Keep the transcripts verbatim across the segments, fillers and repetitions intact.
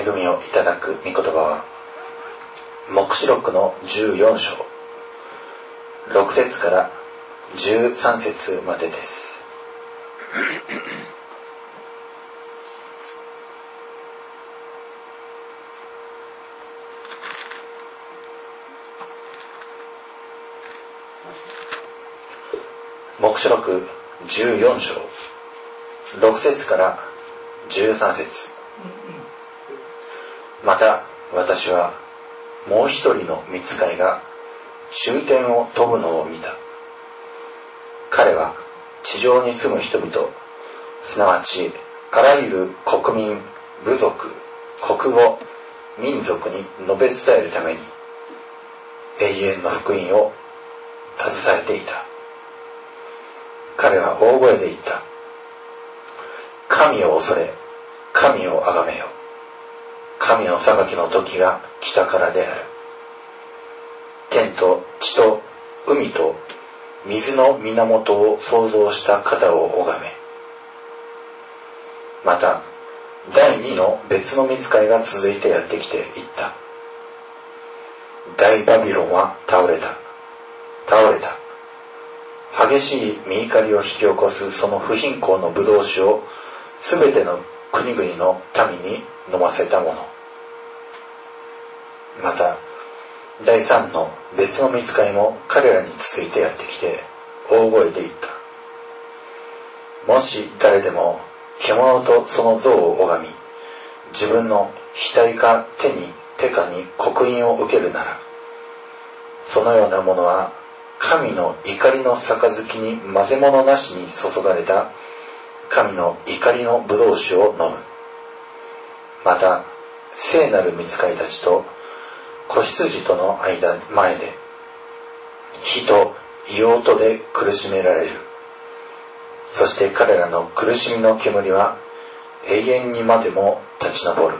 恵みをいただく御言葉は黙示録のじゅうよん章ろく節からじゅうさん節までです。黙示録じゅうよん章ろく節からじゅうさん節。また私はもう一人の御使いが終点を飛ぶのを見た。彼は地上に住む人々、すなわちあらゆる国民、部族、国語、民族に述べ伝えるために永遠の福音を携えていた。彼は大声で言った。神を恐れ、神を崇めよ。神の裁きの時が来たからである。天と地と海と水の源を創造した方を拝め。また第二の別の御使いが続いてやってきて言った。大バビロンは倒れた。倒れた。激しい御怒りを引き起こすその不貧困の葡萄酒をすべての国々の民に飲ませたもの。また第三の別の御使いも彼らに続いてやってきて大声で言った。もし誰でも獣とその像を拝み、自分の額か手に手かに刻印を受けるなら、そのようなものは神の怒りの杯に混ぜ物なしに注がれた神の怒りの葡萄酒を飲む。また聖なる御使いたちと子羊との間前で火と硫黄とで苦しめられる。そして彼らの苦しみの煙は永遠にまでも立ち上る。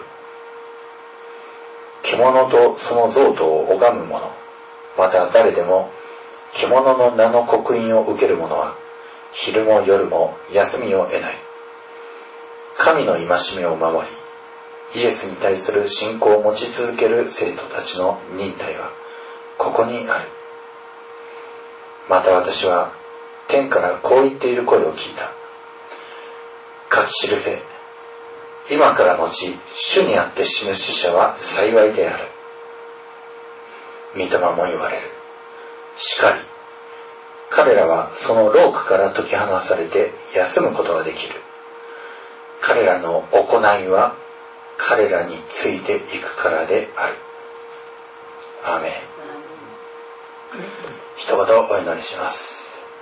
獣とその像とを拝む者、また誰でも獣の名の刻印を受ける者は昼も夜も休みを得ない。神の戒めを守りイエスに対する信仰を持ち続ける生徒たちの忍耐はここにある。また私は天からこう言っている声を聞いた。書き記せ。今からのち主にあって死ぬ死者は幸いである。御霊も言われる。しかり彼らはその労苦から解き放されて休むことができる。彼らの行いは彼らについていくからである。アーメン。一言お祈りします。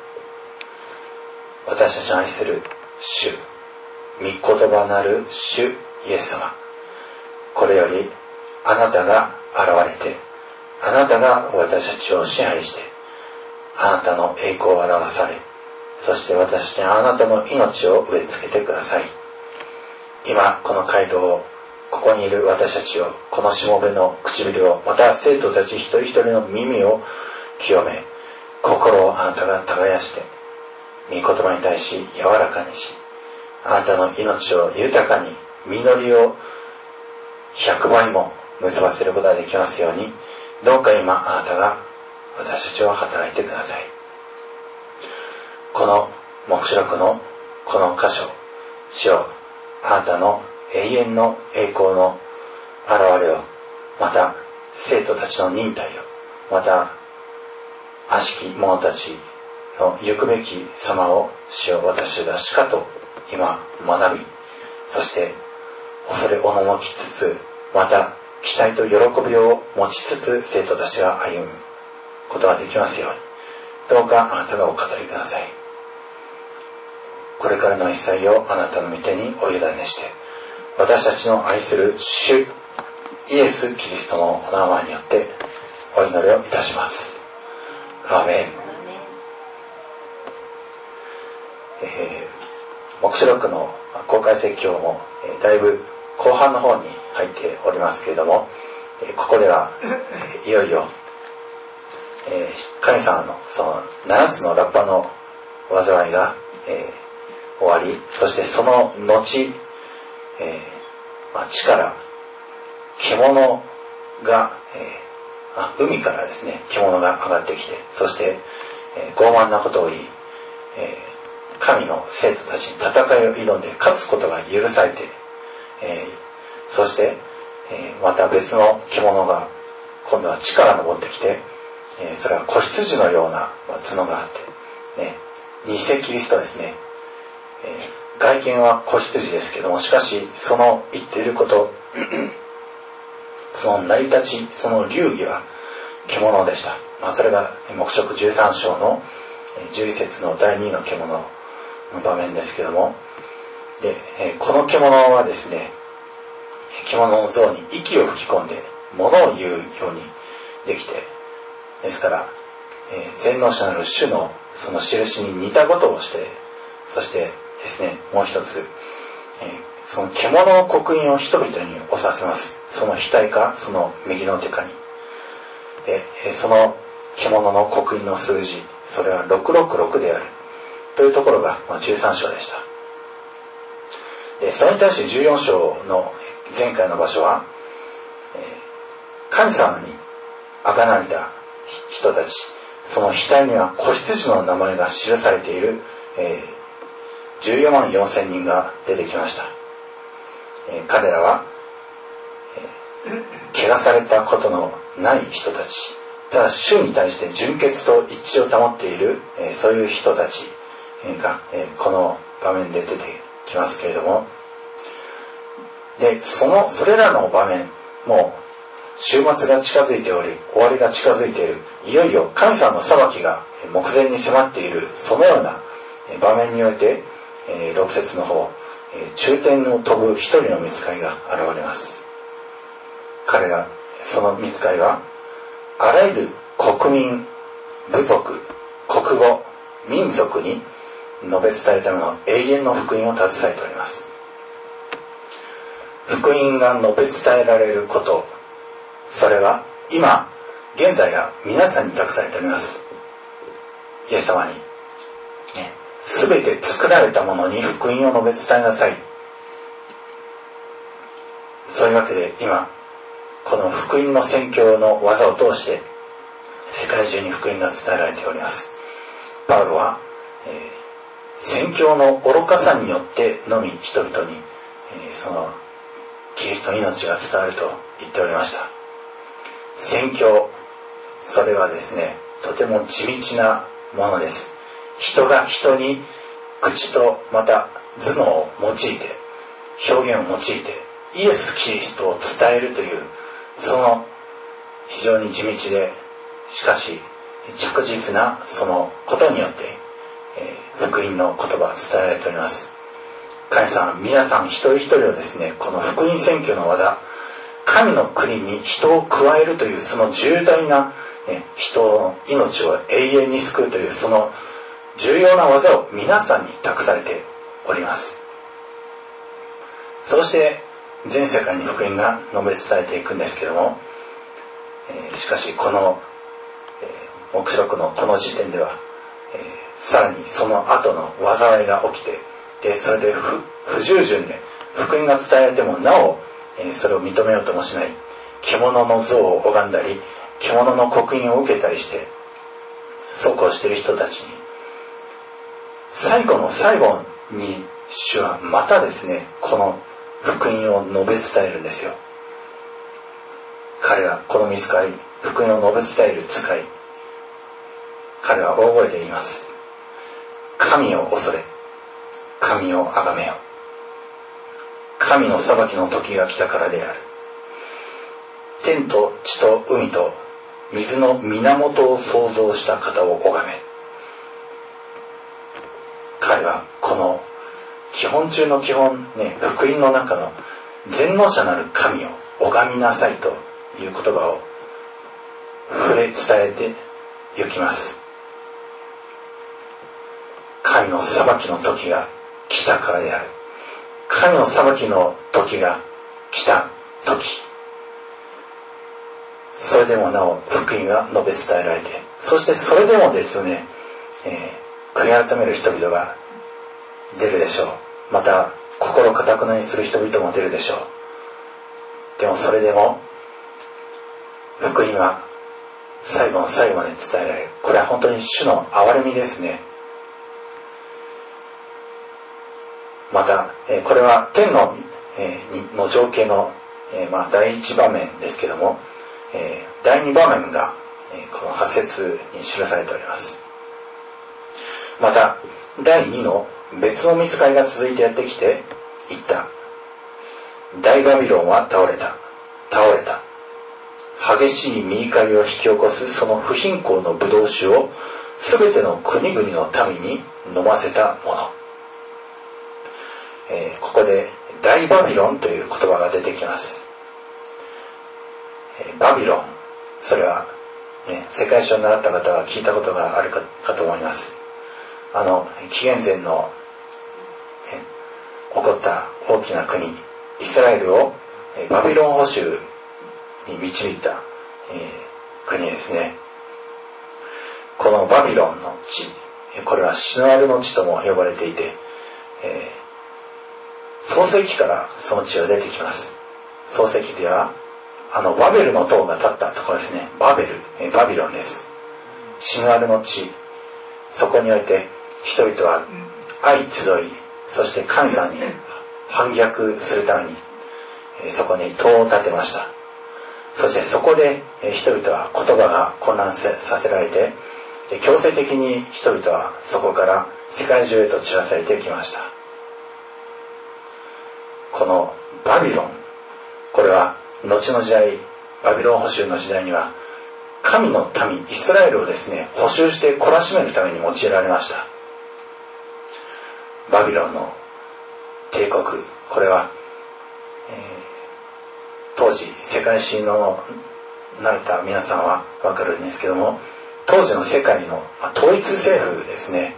私たちの愛する主、御言葉なる主イエス様、これよりあなたが現れて、あなたが私たちを支配して、あなたの栄光を表され、そして私たちにあなたの命を植え付けてください。今この街道を、ここにいる私たちを、このしもべの唇を、また生徒たち一人一人の耳を清め、心をあなたが耕して、御言葉に対し柔らかにし、あなたの命を豊かに、実りを百倍も結ばせることができますように、どうか今あなたが私たちを働いてください。この黙示録のこの箇所、主よ、あなたの永遠の栄光の現れを、また生徒たちの忍耐を、また悪しき者たちの行くべき様を、主よ、私がしかと今学び、そして恐れおののきつつ、また期待と喜びを持ちつつ生徒たちが歩むことができますように、どうかあなたがお語りください。これからの一切をあなたの御手にお委ねして、私たちの愛する主イエス・キリストのお名前によってお祈りをいたします。アーメン。えー、黙示録の公開説教も、えー、だいぶ後半の方に入っておりますけれども、えー、ここでは、えー、いよいよ、えー、神様のそのななつのラッパの災いが、えー、終わり、そしてその後、えーまあ、地から獣が、えー、あ海からですね獣が上がってきて、そして、えー、傲慢なことを言い、えー、神の生徒たちに戦いを挑んで勝つことが許されて、えー、そして、えー、また別の獣が今度は地から登ってきて、えー、それは子羊のような角があって、ね、偽キリストですね、えー、外見は子羊ですけども、しかしその言っていることその成り立ち、その流儀は獣でした。まあ、それが黙示録じゅうさん章のじゅういち節のだいにの獣の場面ですけども、で、この獣はですね、獣の像に息を吹き込んで物を言うようにできて、ですから、えー、全能者なる主のその印に似たことをして、そしてですね、もう一つ、えー、その獣の刻印を人々に押させます。その額かその右の手かに。で、えー、その獣の刻印の数字、それはろくろくろくであるというところが、まあ、じゅうさん章でした。で、それに対してじゅうよん章の前回の場所は、えー、神様に贖われた人たち、その額には子羊の名前が記されている、えー、じゅうよんまんよんせんにんが出てきました。えー、彼らは、えー、汚されたことのない人たち、ただ主に対して純潔と一致を保っている、えー、そういう人たちが、えー、この場面で出てきますけれども、で、そのそれらの場面も週末が近づいており、終わりが近づいている、いよいよ神様の裁きが目前に迫っている、そのような場面において、えー、ろく節の方、えー、中天を飛ぶ一人の御使いが現れます。彼が、その御使いはあらゆる国民、部族、国語、民族に述べ伝えるための永遠の福音を携えております。福音が述べ伝えられること、それは今現在が皆さんに託されております。イエス様に、ね、全て作られたものに福音を述べ伝えなさい。そういうわけで今この福音の宣教の技を通して世界中に福音が伝えられております。パウロは、えー、宣教の愚かさによってのみ人々に、えー、そのキリストの命が伝わると言っておりました。宣教、それはですね、とても地道なものです。人が人に口とまた頭脳を用いて、表現を用いてイエス・キリストを伝えるという、その非常に地道で、しかし着実なそのことによって、えー、福音の言葉が伝えられております。神様、皆さん一人一人をですね、この福音宣教の技、神の国に人を加えるというその重大な、ね、人の命を永遠に救うというその重要な技を皆さんに託されております。そうして全世界に福音が述べ伝えていくんですけども、えー、しかしこの、えー、黙示録のこの時点では、えー、さらにその後の災いが起きて、でそれで 不, 不従順で福音が伝えられてもなお、えー、それを認めようともしない、獣の像を拝んだり獣の刻印を受けたりしてそうこうしている人たちに、最後の最後に主はまたですね、この福音を述べ伝えるんですよ。彼はこの御使い、福音を述べ伝える使い、彼は大声で言います。神を恐れ、神を崇めよ。神の裁きの時が来たからである。天と地と海と水の源を創造した方を拝め。彼はこの基本中の基本ね、福音の中の全能者なる神を拝みなさいという言葉を触れ伝えてゆきます。神の裁きの時が来たからである。神の裁きの時が来た時、それでもなお福音が述べ伝えられて、そしてそれでもですね、えー、悔い改める人々が出るでしょう。また心固くなにする人々も出るでしょう。 でもそれでも福音は最後の最後まで伝えられる。これは本当に主の憐れみですね。また、えー、これは天の、えー、の情景の、えーまあ、第一場面ですけども、えー、第二場面が、えー、このはち節に記されております。また第二の別の御使いが続いてやってきて言った。大バビロンは倒れた倒れた。激しい身怒りを引き起こすその不貧困のブドウ酒をすべての国々の民に飲ませたもの。えー、ここで大バビロンという言葉が出てきます。えー、バビロン、それは、ね、世界史を習った方は聞いたことがあるか、かと思います。あの紀元前の、ね、起こった大きな国イスラエルを、えー、バビロン捕囚に導いた、えー、国ですね。このバビロンの地、これはシノアルの地とも呼ばれていて、えー創世記からその地が出てきます。創世記ではあのバベルの塔が立ったところですね。バベル、えバビロンです。シヌアルの地、そこにおいて人々は相集い、そして神様に反逆するために、えそこに塔を建てました。そしてそこで人々は言葉が混乱させられて、強制的に人々はそこから世界中へと散らされてきました。このバビロン、これは後の時代、バビロン捕囚の時代には神の民イスラエルをですね、捕囚して懲らしめるために用いられました。バビロンの帝国、これは、えー、当時世界史の慣れた皆さんは分かるんですけども、当時の世界の統一政府ですね。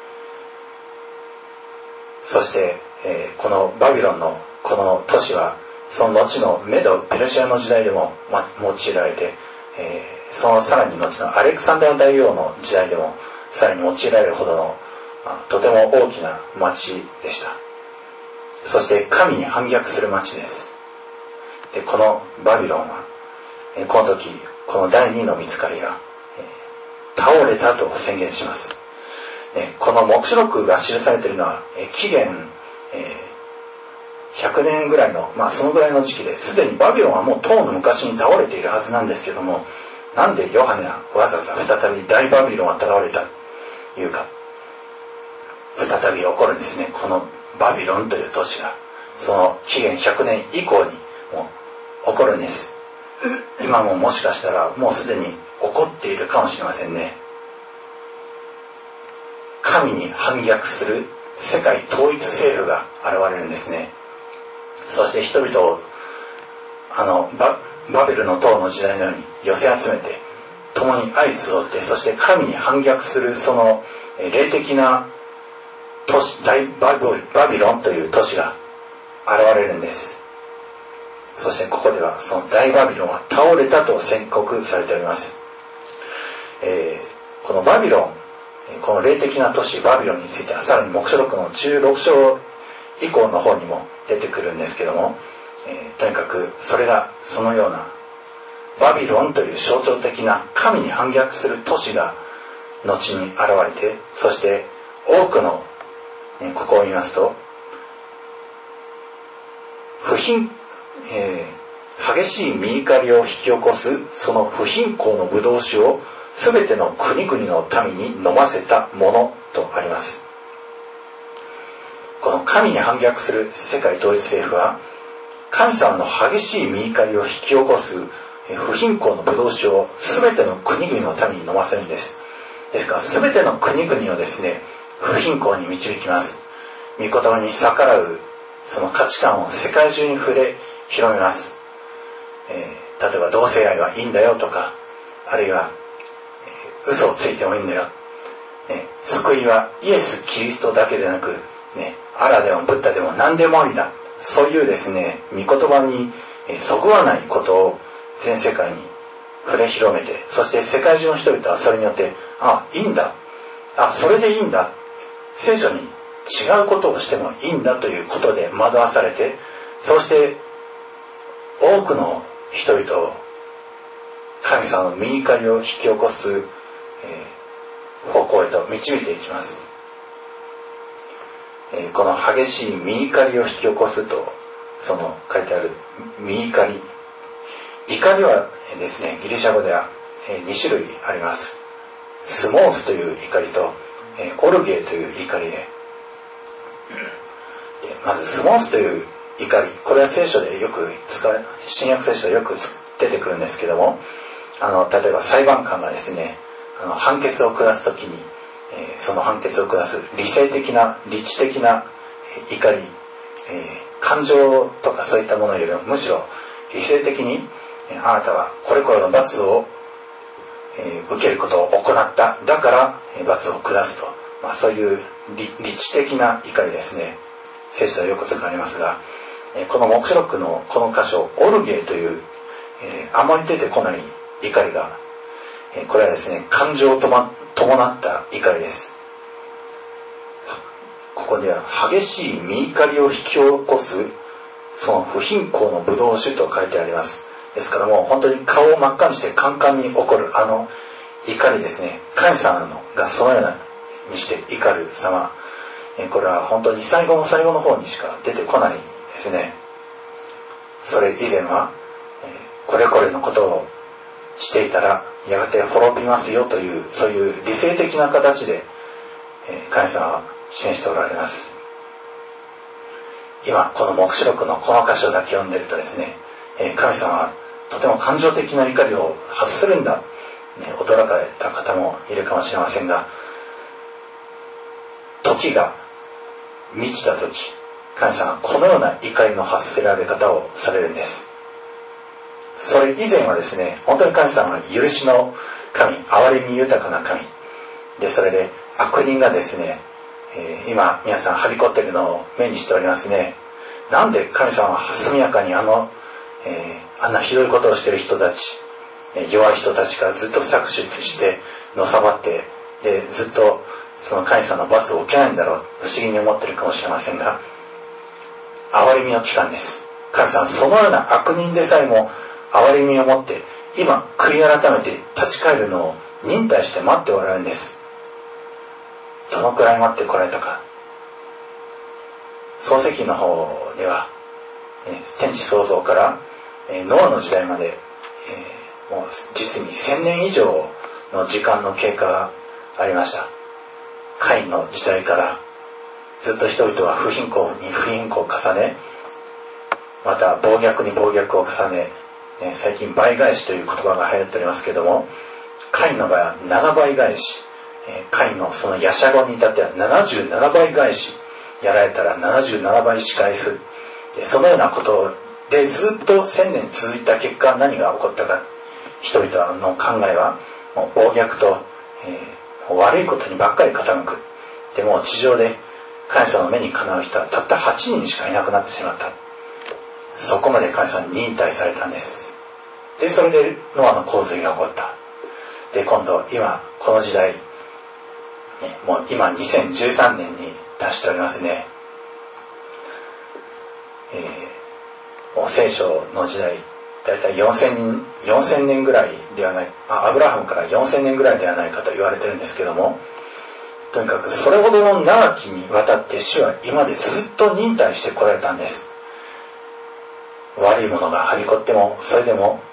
そして、えー、このバビロンのこの都市はその後のメド・ペルシアの時代でも、ま、用いられて、えー、そのさらに後のアレクサンダー大王の時代でもさらに用いられるほどの、まあ、とても大きな町でした。そして神に反逆する町です。でこのバビロンは、えー、この時この第二の御使いが、えー、倒れたと宣言します。ね、この黙示録が記されているのは、えー、紀元、えーひゃくねんぐらいの、まあそのぐらいの時期で、すでにバビロンはもうとうの昔に倒れているはずなんですけども、なんでヨハネはわざわざ再び大バビロンは倒れたというか、再び起こるんですね。このバビロンという都市が、その紀元ひゃくねん以降にもう起こるんです。今ももしかしたらもうすでに起こっているかもしれませんね。神に反逆する世界統一政府が現れるんですね。そして人々をあの バ, バベルの塔の時代のように寄せ集めて共に相集って、そして神に反逆するその霊的な都市大 バ, バビロンという都市が現れるんです。そしてここではその大バビロンは倒れたと宣告されております。えー、このバビロン、この霊的な都市バビロンについてはさらに黙示録のじゅうろく章以降の方にも出てくるんですけども、えー、とにかくそれがそのようなバビロンという象徴的な神に反逆する都市が後に現れて、そして多くの、ね、ここを見ますと不貧、えー、激しい身怒りを引き起こすその不貧困のブドウ酒をすべての国々の民に飲ませたものとあります。この神に反逆する世界統一政府は神様の激しい身怒りを引き起こす不貧困のブドウ酒をすべての国々の民に飲ませるんです。ですからすべての国々をですね、不貧困に導きます。御言葉に逆らうその価値観を世界中に触れ広めます。えー、例えば同性愛はいいんだよとか、あるいは嘘をついてもいいんだよ、ね、救いはイエス・キリストだけでなく、ね、アラでもブッダでも何でもありだ、そういうですね御言葉にそぐわないことを全世界に触れ広めて、そして世界中の人々はそれによって、あ、いいんだ、あ、それでいいんだ、聖書に違うことをしてもいいんだということで惑わされて、そして多多くの人々を神様の御怒りを引き起こす、えー、方向へと導いていきます。えー、この激しい御怒りを引き起こすとその書いてある御怒り、怒りはですね、ギリシャ語ではに種類あります。スモースという怒りとオルゲーという怒りで、まずスモースという怒り、これは聖書でよく使う、新約聖書でよく出てくるんですけども、あの例えば裁判官がですね、あの判決を下すときに、えー、その判決を下す理性的な理知的な、えー、怒り、えー、感情とかそういったものよりもむしろ理性的に、えー、あなたはこれこれの罰を、えー、受けることを行った、だから、えー、罰を下すと、まあ、そういう 理, 理知的な怒りですね。聖書でよく使われますが、えー、この黙示録のこの箇所、オルゲーという、えー、あまり出てこない怒りが、えー、これはですね、感情をと、ま、伴った怒りです。ここでは激しい御怒りを引き起こすその不貧困のブドウ酒と書いてあります。ですからもう本当に顔を真っ赤にしてカンカンに怒るあの怒りですね。神様のがそのようなにして怒る様、えー、これは本当に最後の最後の方にしか出てこないですね。それ以前は、えー、これこれのことをしていたらやがて滅びますよというそういう理性的な形で、えー、神様は示しておられます。今この黙示録のこの箇所だけ読んでるとですね、えー、神様はとても感情的な怒りを発するんだ、ね、驚かれた方もいるかもしれませんが、時が満ちた時、神様はこのような怒りの発せられ方をされるんです。それ以前はですね、本当に神様は許しの神、憐れみ豊かな神で、それで悪人がですね、えー、今皆さんはびこっているのを目にしておりますね。なんで神様は速やかにあの、えー、あんなひどいことをしている人たち、弱い人たちからずっと搾取してのさばって、でずっとその神様の罰を受けないんだろう、不思議に思っているかもしれませんが、憐れみの期間です。神様はそのような悪人でさえも憐れみを持って今悔い改めて立ち返るのを忍耐して待っておられるんです。どのくらい待ってこられたか。創世記の方では、えー、天地創造から、えー、ノアの時代まで、えー、もう実にせんねん以上の時間の経過がありました。カインの時代からずっと人々は不貧困に不貧困を重ね、また暴虐に暴虐を重ね、ね、最近倍返しという言葉が流行っておりますけれども、カインの場合はななばい返し、えー、カインのそのヤシャゴに至ってはななじゅうななばい返し、やられたらななじゅうななばい仕返す、でそのようなことでずっとせんねん続いた結果、何が起こったか。人々の考えはもう暴虐と、えー、悪いことにばっかり傾く。でも地上で神様の目にかなう人はたったはちにんしかいなくなってしまった。そこまで神様に忍耐されたんです。でそれでノアの洪水が起こった。で今度今この時代、ね、もう今にせんじゅうさんねんに達しておりますね。えー、もう聖書の時代だいたいよんせんねんぐらいではない、あアブラハムからよんせんねんぐらいではないかと言われてるんですけども、とにかくそれほどの長きにわたって主は今までずっと忍耐してこられたんです。悪いものがはびこってもそれでも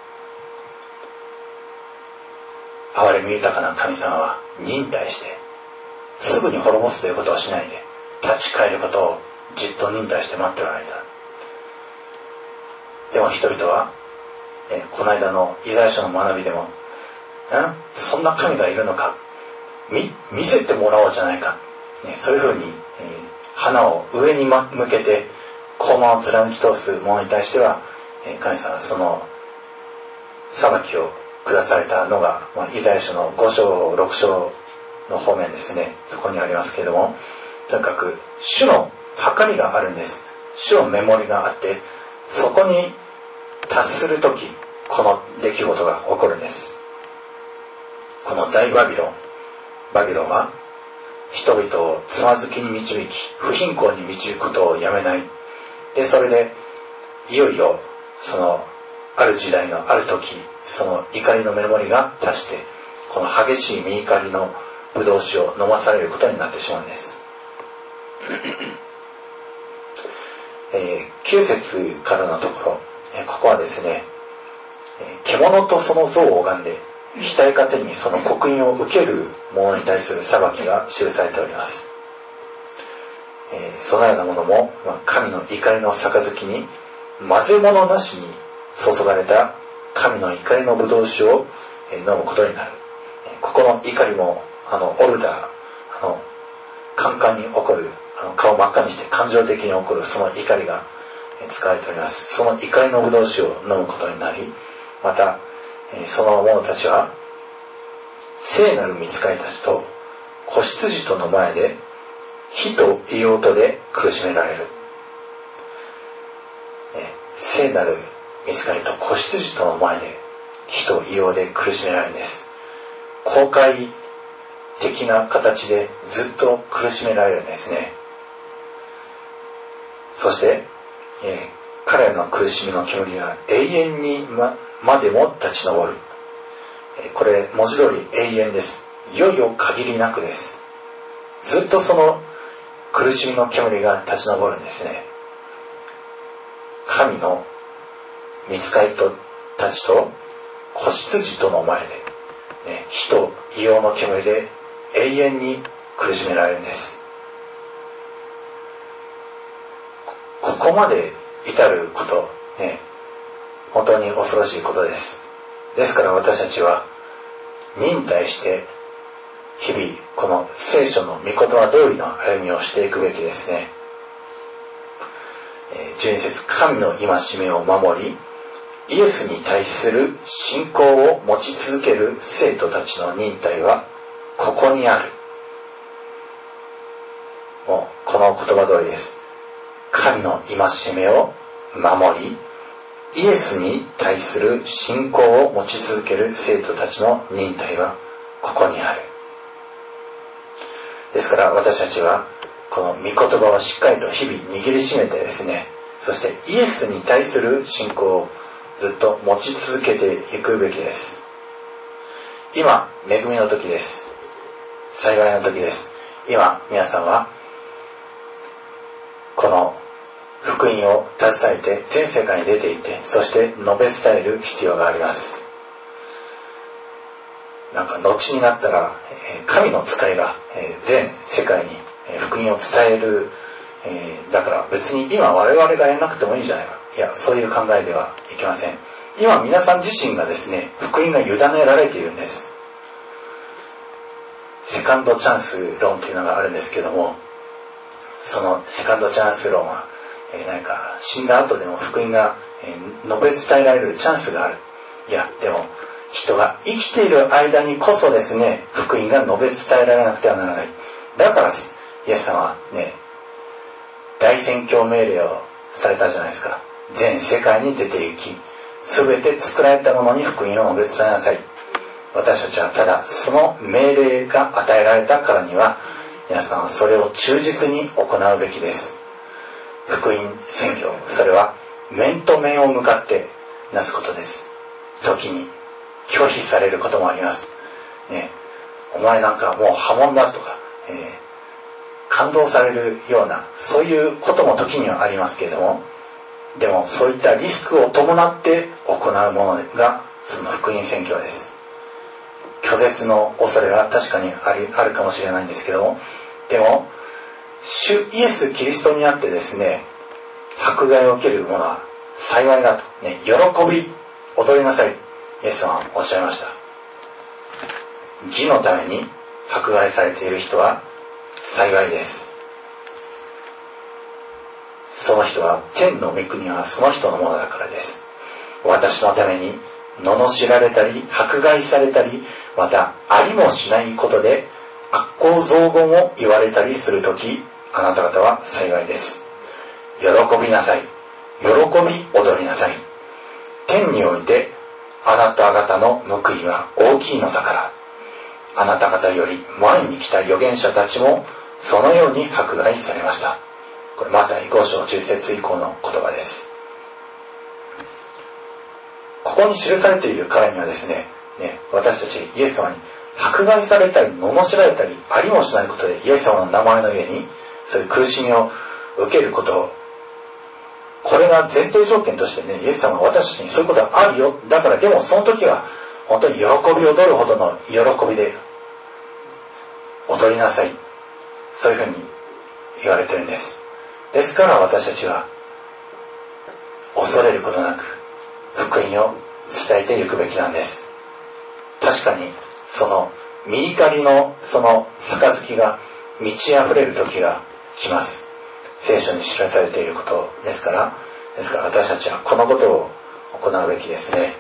憐れみ豊かな神様は忍耐してすぐに滅ぼすということをしないで立ち返ることをじっと忍耐して待っておられた。でも人々は、えこの間のイザヤ書の学びでも、んそんな神がいるのか、見、見せてもらおうじゃないか、ね、そういうふうに、えー、花を上に向けて高慢を貫き通す者に対しては、えー、神様はその裁きを下されたのが、まあ、イザヤ書のご章ろく章の方面ですね。そこにありますけれども、とにかく主の計りがあるんです。主のメモリがあって、そこに達するとき、この出来事が起こるんです。この大バビロン、バビロンは人々をつまずきに導き、不貧困に導くことをやめない。で、それでいよいよそのある時代のある時、その怒りのメモリが達して、この激しい御怒りのブドウ酒を飲まされることになってしまうんです。えー、きゅう節からのところ、えー、ここはですね、えー、獣とその像を拝んで額糧にその刻印を受ける者に対する裁きが記されております。えー、そのようなものも、まあ、神の怒りの杯に混ぜ物なしに注がれた神の怒りのブドウ酒を、えー、飲むことになる。えー、ここの怒りもあのオルダー、あのカンカンに起こる、あの顔真っ赤にして感情的に起こるその怒りが、えー、使われております。その怒りのブドウ酒を飲むことになり、また、えー、その者たちは聖なる御使いたちと子羊との前で火と硫黄とで苦しめられる。えー、聖なる御使いと子羊との前で火と硫黄で苦しめられるんです。公開的な形でずっと苦しめられるんですね。そして、えー、彼らの苦しみの煙が永遠に ま, までも立ち上る。えー、これ文字通り永遠です。いよいよ限りなくです。ずっとその苦しみの煙が立ち上るんですね。神の御使いとたちと子羊との前で、ね、火と硫黄の煙で永遠に苦しめられるんです。ここまで至ること、ね、本当に恐ろしいことです。ですから私たちは忍耐して日々この聖書の御言葉通りの歩みをしていくべきですね。じゅうに節、神の戒めを守り、イエスに対する信仰を持ち続ける生徒たちの忍耐はここにある。もうこの言葉通りです。神の戒めを守り、イエスに対する信仰を持ち続ける生徒たちの忍耐はここにある。ですから私たちはこの御言葉をしっかりと日々握りしめてですね、そしてイエスに対する信仰をずっと持ち続けていくべきです。今恵みの時です。幸いの時です。今皆さんはこの福音を携えて全世界に出ていて、そして述べ伝える必要があります。なんか後になったら神の使いが全世界に福音を伝える、だから別に今我々がやらなくてもいいじゃないか、いやそういう考えではいけません。今皆さん自身がですね、福音が委ねられているんです。セカンドチャンス論っていうのがあるんですけども、そのセカンドチャンス論は、えー、なんか死んだ後でも福音が、えー、述べ伝えられるチャンスがある。いやでも人が生きている間にこそですね、福音が述べ伝えられなくてはならない。だからイエス様はね、大宣教命令をされたじゃないですか。全世界に出て行き、すべて作られたものに福音を述べ伝えなさい。私たちはただその命令が与えられたからには、皆さんはそれを忠実に行うべきです。福音宣教、それは面と面を向かってなすことです。時に拒否されることもあります、ね、お前なんかもう破門だとか、えー、感動されるようなそういうことも時にはありますけれども、でもそういったリスクを伴って行うものがその福音宣教です。拒絶の恐れは確かにあり、あるかもしれないんですけども、でも主イエス・キリストにあってですね、迫害を受ける者は幸いだと、ね、喜び踊りなさい、イエス様はおっしゃいました。義のために迫害されている人は幸いです。その人は天の御国はその人のものだからです。私のために罵られたり迫害されたり、またありもしないことで悪行雑言を言われたりするとき、あなた方は幸いです。喜びなさい、喜び踊りなさい。天においてあなた方の報いは大きいのだから。あなた方より前に来た預言者たちもそのように迫害されました。これマタイご章じゅっ節以降の言葉です。 ここに記されているからにはですね、ね、私たちイエス様に迫害されたり罵られたりありもしないことでイエス様の名前の上にそういう苦しみを受けることを、これが前提条件としてね、イエス様は私たちにそういうことがあるよ、だからでもその時は本当に喜び踊るほどの喜びで踊りなさい、そういうふうに言われてるんです。ですから私たちは恐れることなく福音を伝えていくべきなんです。確かにその御怒りのその杯が満ち溢れる時が来ます。聖書に記されていることですから、ですから私たちはこのことを行うべきですね。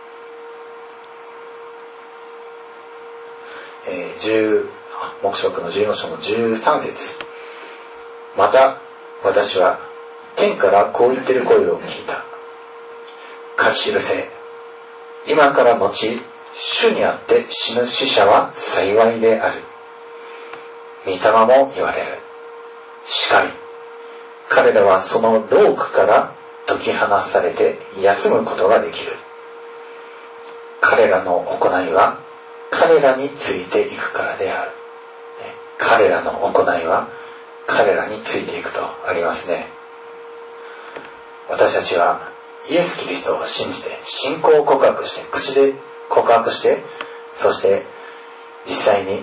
えー、10黙示録のじゅうよん章のじゅうさん節。また私は天からこう言っている声を聞いた。書き記せ。今から後、主にあって死ぬ死者は幸いである。御霊も言われる。しかり、彼らはその労苦から解き放されて休むことができる。彼らの行いは彼らについていくからである。彼らの行いは彼らについていくとありますね。私たちはイエス・キリストを信じて信仰を告白して口で告白して、そして実際に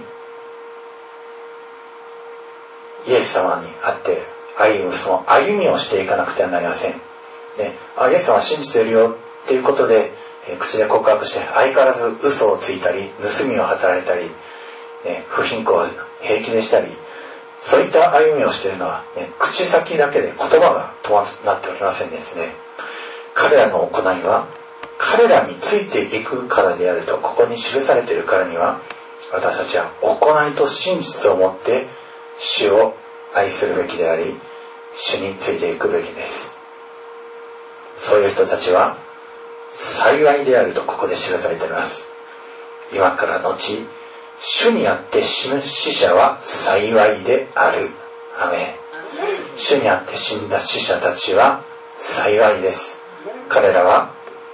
イエス様に会って歩むその歩みをしていかなくてはなりません。ね、あ、イエス様を信じているよっていうことで、えー、口で告白して相変わらず嘘をついたり盗みを働いたり、ね、不貧困を平気でしたり、そういった歩みをしているのは、ね、口先だけで言葉が伴っておりませんですね。彼らの行いは彼らについていくからであるとここに記されているからには、私たちは行いと真実をもって主を愛するべきであり、主についていくべきです。そういう人たちは幸いであるとここで記されています。今から後、主にあって死ぬ死者は幸いである。アメン。主にあって死んだ死者たちは幸いです。彼らは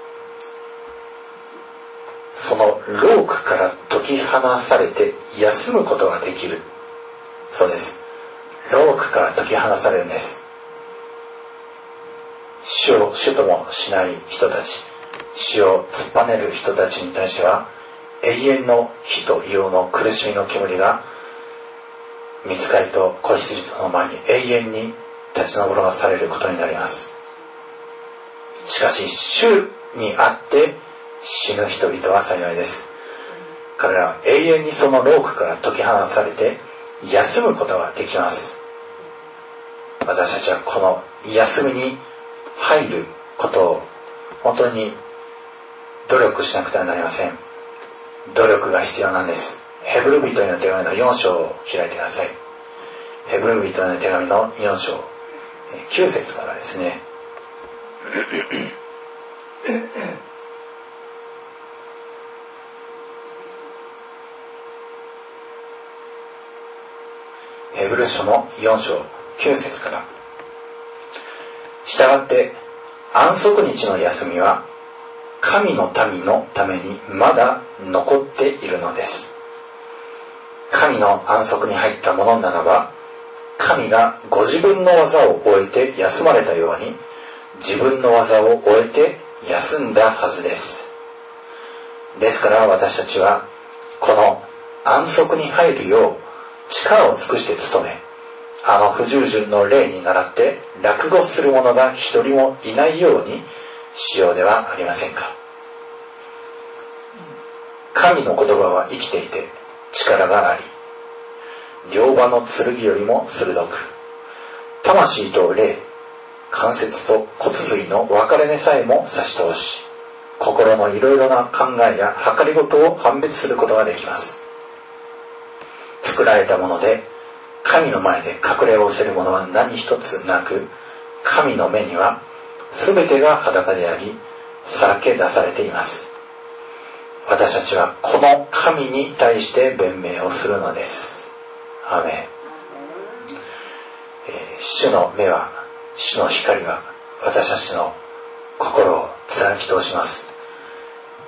その労苦から解き放されて休むことができる。そうです。労苦から解き放されるんです。主を主ともしない人たち、主を突っぱねる人たちに対しては永遠の火と硫黄の苦しみの煙が御使いと子羊の前に永遠に立ち上らされることになります。しかし主にあって死ぬ人々は幸いです。彼らは永遠にその労苦から解き放されて休むことができます。私たちはこの休みに入ることを本当に努力しなくてはなりません。努力が必要なんです。ヘブル人への手紙のよん章を開いてください。ヘブル人への手紙のよん章きゅう節からですね。ヘブル書のよん章きゅう節から。したがって安息日の休みは神の民のためにまだ残っているのです。神の安息に入ったものならば、神がご自分の技を終えて休まれたように自分の技を終えて休んだはずです。ですから私たちはこの安息に入るよう力を尽くして努め、あの不従順の例に倣って落語する者が一人もいないようにしようではありませんか。神の言葉は生きていて力があり、両刃の剣よりも鋭く、魂と霊、関節と骨髄の分かれ目さえも差し通し、心のいろいろな考えや計りごとを判別することができます。作られたもので神の前で隠れおせるものは何一つなく、神の目には全てが裸でありさらけ出されています。私たちはこの神に対して弁明をするのです。アーメン。えー、主の目は、主の光は私たちの心を貫き通します。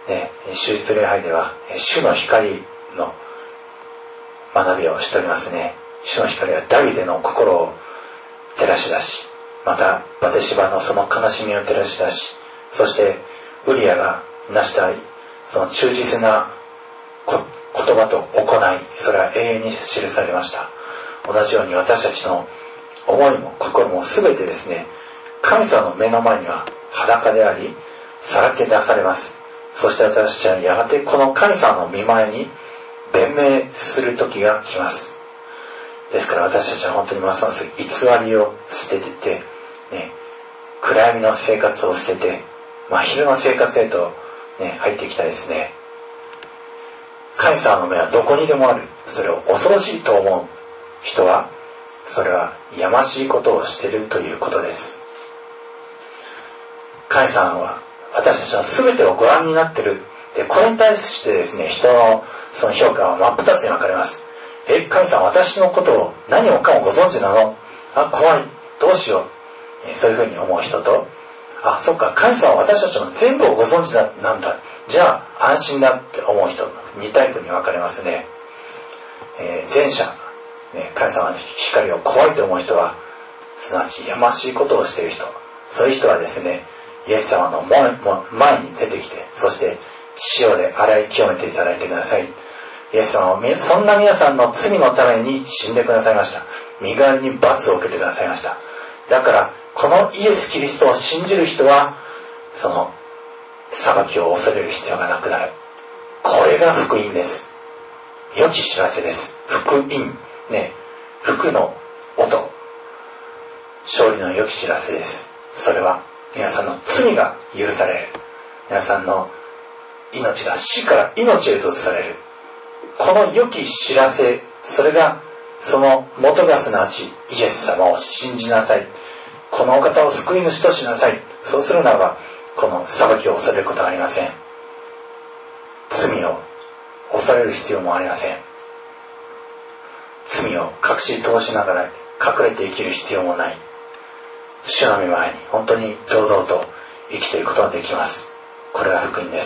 ね、主日礼拝では主の光の学びをしておりますね。主の光はダビデの心を照らし出し、またバテシバのその悲しみを照らし出し、そしてウリアが成したその忠実な言葉と行い、それは永遠に記されました。同じように私たちの思いも心も全てですね、神様の目の前には裸でありさらけ出されます。そして私たちはやがてこの神様の御前に弁明する時が来ます。ですから私たちは本当にますます偽りを捨ててて、ね、暗闇の生活を捨てて真昼の生活へと、ね、入っていきたいですね。神様の目はどこにでもある。それを恐ろしいと思う人は、それはやましいことをしているということです。神様は私たちの全てをご覧になっている。で、これに対してですね、人のその評価は真っ二つに分かれます。え、神様、私のことを何もかもご存知なの？あ、怖い。どうしよう。えそういうふうに思う人と、あ、そっか、神様は私たちの全部をご存知なんだ。じゃあ安心だって思う人、にタイプに分かれますね。えー、前者、ね、神様の光を怖いと思う人は、すなわちやましいことをしている人。そういう人はですね、イエス様の前に出てきて、そして塩で洗い清めていただいてください。イエス様はそんな皆さんの罪のために死んでくださいました。身代わりに罰を受けてくださいました。だからこのイエス・キリストを信じる人はその裁きを恐れる必要がなくなる。これが福音です。良き知らせです。福音ね、福の音、勝利の良き知らせです。それは皆さんの罪が許される。皆さんの命が死から命へと移される。この良き知らせ、それがその元がすなわちイエス様を信じなさい。このお方を救い主としなさい。そうするならばこの裁きを恐れることはありません。罪を恐れる必要もありません。罪を隠し通しながら隠れて生きる必要もない。主の御前に本当に堂々と生きていくことができます。これが福音です。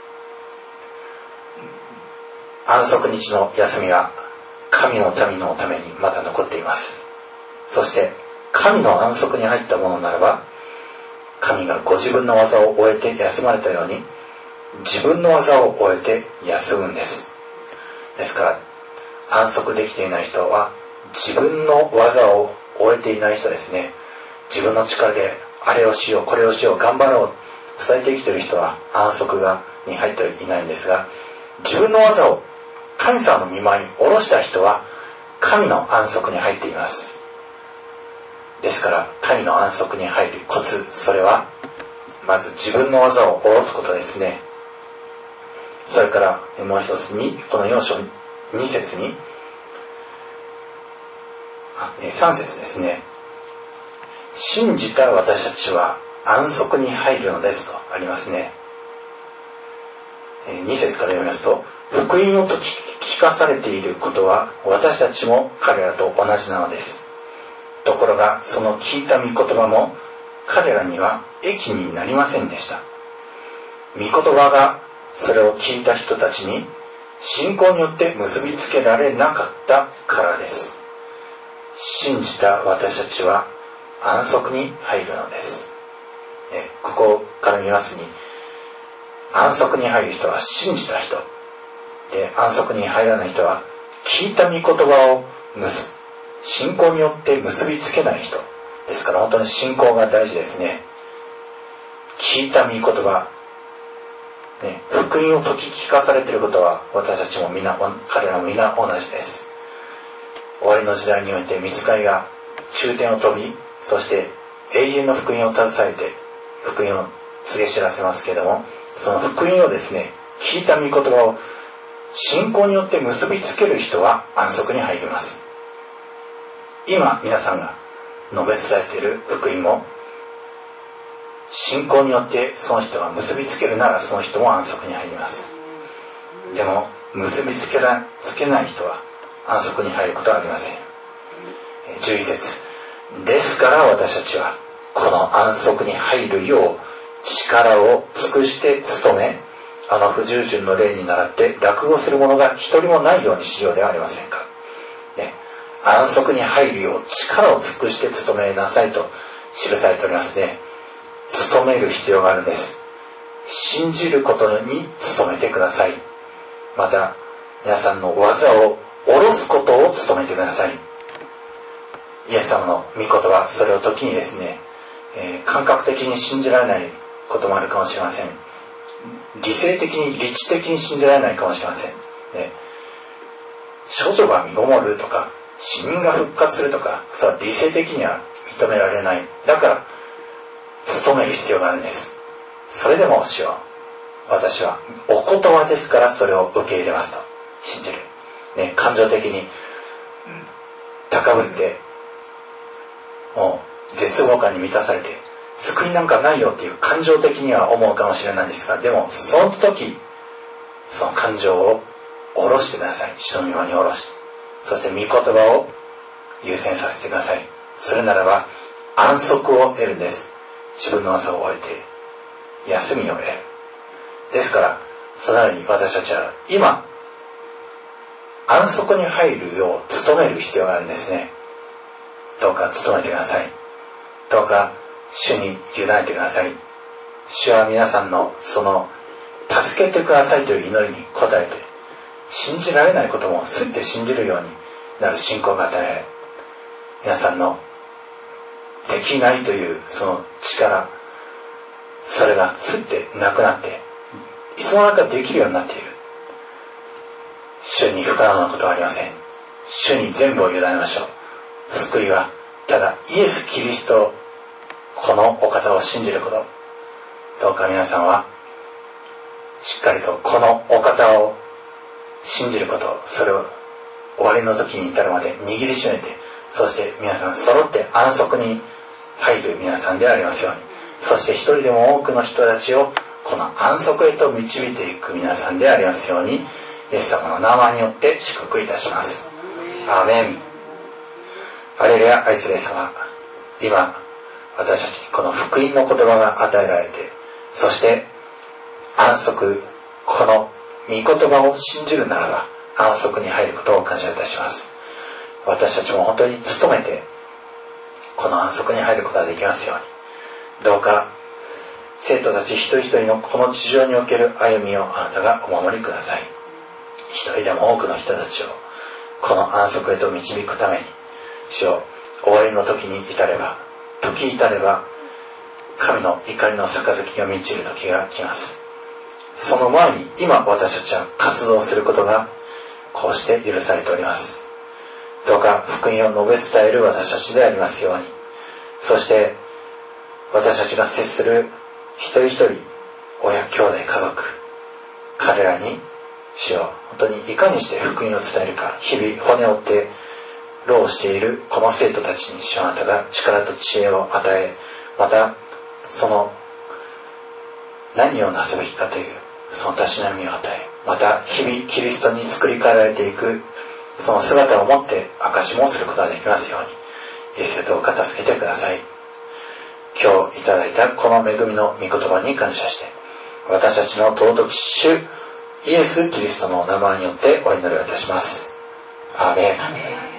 安息日の休みは神の民のためにまだ残っています。そして神の安息に入ったものならば、神がご自分の技を終えて休まれたように自分の技を終えて休むんです。ですから安息できていない人は自分の技を終えていない人ですね。自分の力であれをしようこれをしよう頑張ろう伝えて生きている人は安息がに入っていないんですが、自分の技を神様の御前に下ろした人は神の安息に入っています。ですから神の安息に入るコツ、それはまず自分の技を下ろすことですね。それからもう一つにこのよん章に節にあさん節ですね。信じた私たちは安息に入るのですとありますね。に節から読みますと、福音をと聞かされていることは私たちも彼らと同じなのです。ところがその聞いた御言葉も彼らには益になりませんでした。御言葉がそれを聞いた人たちに信仰によって結びつけられなかったからです。信じた私たちは安息に入るのです。えここから見ますに、安息に入る人は信じた人で、安息に入らない人は聞いた御言葉を信仰によって結びつけない人ですから、本当に信仰が大事ですね。聞いた御言葉、ね、福音を説き聞かされていることは私たちも皆彼らも皆同じです。終わりの時代において御使いが中天を飛び、そして永遠の福音を携えて福音を告げ知らせますけれども、その福音をですね、聞いた御言葉を信仰によって結びつける人は安息に入ります。今皆さんが述べ伝えている福音も信仰によってその人が結びつけるならその人も安息に入ります。でも結びつけらつけない人は安息に入ることはありません。じゅういち節、ですから私たちはこの安息に入るよう力を尽くして努め、 あの不従順の例に倣って落語する者が一人もないようにしようではありませんか、ね、安息に入るよう力を尽くして努めなさいと記されておりますね。努める必要があるんです。信じることに努めてください。また皆さんの技を下ろすことを努めてください。イエス様の御言葉、それを時にですね、えー、感覚的に信じられないこともあるかもしれません。理性的に理知的に信じられないかもしれません、ね、処女が身ごもるとか死人が復活するとか、それは理性的には認められない。だから努める必要があるんです。それでも主よ、私はお言葉ですからそれを受け入れますと信じる、ね、感情的に高ぶってもう絶望感に満たされて救いなんかないよっていう感情的には思うかもしれないんですが、でもその時その感情を下ろしてください。主の御前に下ろし、そして御言葉を優先させてください。それならば安息を得るんです。自分の技を終えて休みを得る。ですからそのように私たちは今安息に入るよう努める必要があるんですね。どうか努めてください。どうか主に委ねてください。主は皆さんのその助けてくださいという祈りに応えて、信じられないこともすって信じるようになる信仰が与えられ、皆さんのできないというその力、それがすってなくなって、いつの間にかできるようになっている。主に不可能なことはありません。主に全部を委ねましょう。救いはただイエス・キリスト、このお方を信じること。どうか皆さんはしっかりとこのお方を信じること、それを終わりの時に至るまで握りしめて、そして皆さん揃って安息に入る皆さんでありますように、そして一人でも多くの人たちをこの安息へと導いていく皆さんでありますように、イエス様の名前によって祝福いたします。アーメン。ハレルヤ。愛するイエス様、今私たちにこの福音の言葉が与えられて、そして安息、この御言葉を信じるならば安息に入ることを感謝いたします。私たちも本当に努めてこの安息に入ることができますように、どうか生徒たち一人一人のこの地上における歩みをあなたがお守りください。一人でも多くの人たちをこの安息へと導くために、主よ、終わりの時に至れば、時至れば神の怒りの杯が満ちる時が来ます。その前に今私たちは活動することがこうして許されております。どうか福音を述べ伝える私たちでありますように、そして私たちが接する一人一人、親、兄弟、家族、彼らに主よ、本当にいかにして福音を伝えるか、日々骨折って労をしているこの生徒たちに主よ、あなたが力と知恵を与え、またその何をなすべきかというそのたしなみを与え、また日々キリストに作り変えられていくその姿を持って証しもすることができますように、イエスよ、どうか助けてください。今日いただいたこの恵みの御言葉に感謝して、私たちの尊き主イエス・キリストの名前によってお祈りをいたします。アーメン。